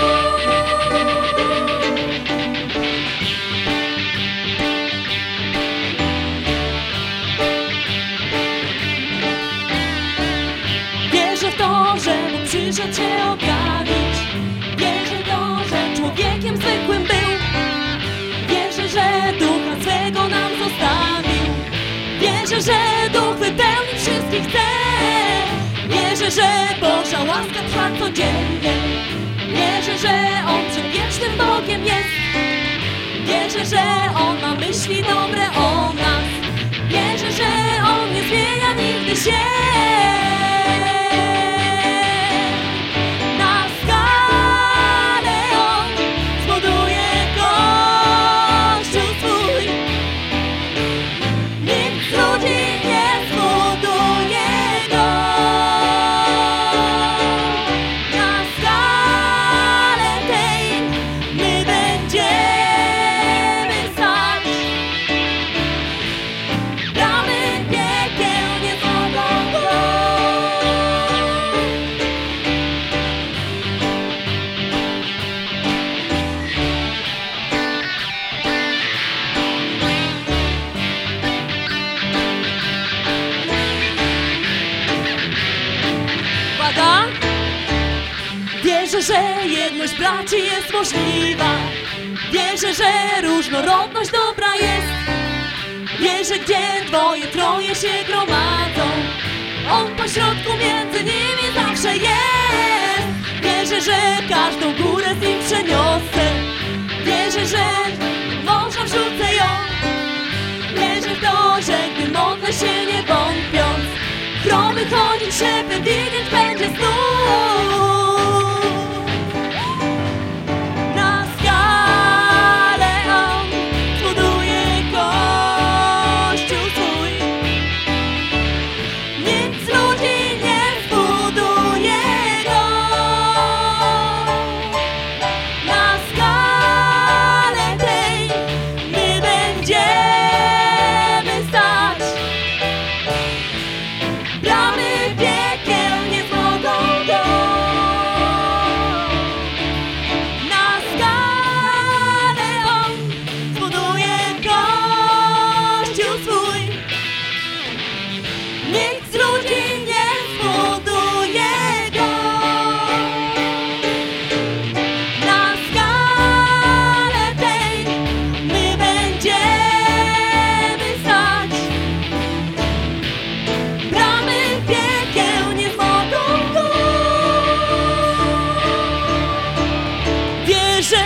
Wierzę w to, że Bóg przyszedł się objawić. Wierzę w to, że człowiekiem zwykłym był. Wierzę, że Ducha swego nam zostawił. Wierzę, że Duch wypełnić wszystkich chce. Wierzę, że Boża łaska trwa codziennie. Wierzę, że On przedwiecznym Bogiem jest. Wierzę, że On ma myśli dobre o nas. Wierzę, że On nie zmienia nigdy się. Na skale On zbuduje Kościół swój. Nikt z ludzi nie zbuduje go. Na skale tej my będziemy stać. Bramy piekieł nie zmogą go. Uwaga! Wierzę, że jedność braci jest możliwa. Wierzę, że różnorodność dobra jest. Wierzę, gdzie dwoje, troje się gromadzą, On pośrodku między nimi zawsze jest. Wierzę, że każdą górę z nim przeniosę. Wierzę, że morza wrzucę ją. Wierzę w to, że gdy modlę się nie wątpiąc, chromy chodzić, ślepy widzieć będzie znów. Na skale On zbuduje Kościół swój. Nikt z ludzi nie zbuduje go. Na skale tej my będziemy stać. Bramy piekieł nie zmogą go. Na skale On zbuduje Kościół swój. Nikt z ludzi nie zbuduje go. Na skale tej my będziemy stać. Bramy piekieł nie zmogą go. Wierzę,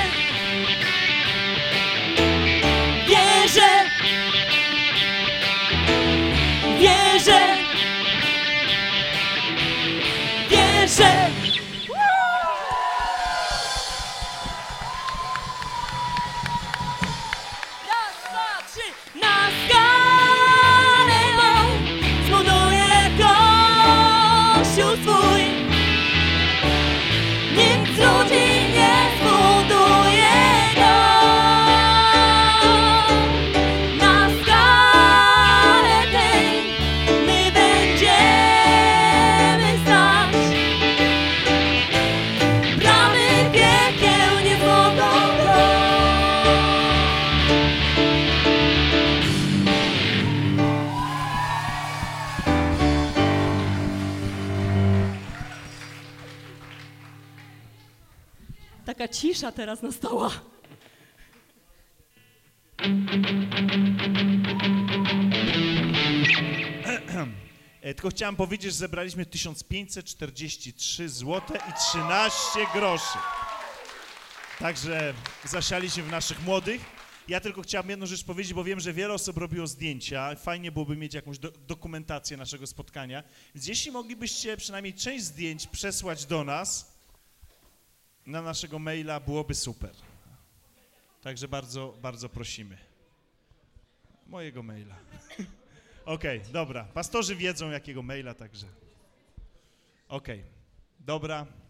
wierzę, wierzę, wierzę. Raz, dwa, trzy. Na skale On zbuduje Kościół swój. Nikt z ludzi nie zbuduje go. Na skale tej my będziemy stać. Bramy piekieł nie zmogą go. Taka cisza teraz nastała. E, Tylko chciałem powiedzieć, że zebraliśmy tysiąc pięćset czterdzieści trzy złote i trzynaście groszy. Także zasialiśmy w naszych młodych. Ja tylko chciałem jedną rzecz powiedzieć, bo wiem, że wiele osób robiło zdjęcia. Fajnie byłoby mieć jakąś do, dokumentację naszego spotkania. Więc jeśli moglibyście przynajmniej część zdjęć przesłać do nas na naszego maila, byłoby super. Także bardzo, bardzo prosimy. Mojego maila. Okej, okay, dobra. Pastorzy wiedzą, jakiego maila, także... Okej, okay, dobra.